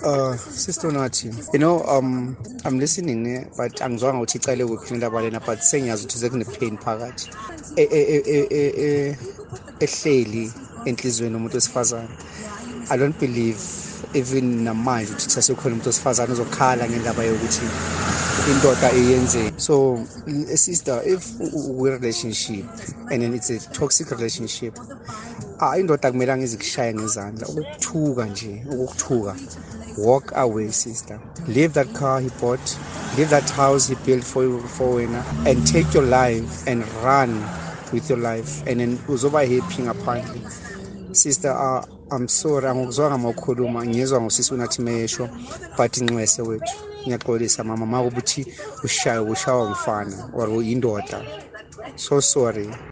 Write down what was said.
Sister Nathi, I'm listening, but angizwanga ukuthi icale kuphi indaba lena, but sengiyazi ukuthi sekune-pain phakathi ehleli enhlizweni yomuntu wesifazane. I don't believe even namanje ukuthi sasekhona umuntu wesifazane uzokhala ngendaba yokuthi indoda iyenze. So sister, if we-relationship and then it's a toxic relationship, indoda akumelanga izikushaye ngezandla, ukukuthuka. Walk away, sister. Leave that car he bought, leave that house he built for you, and take your life and run with your life. And then uzoba happy ngaphandle. Sister, I'm sorry, angikuzwanga mawukhuluma, ngiyezwa ngosisi unathi meyesho, but inxwese wethu. Ngiyaxolisa mama makubuthi ushawa umfana or indoda. So sorry.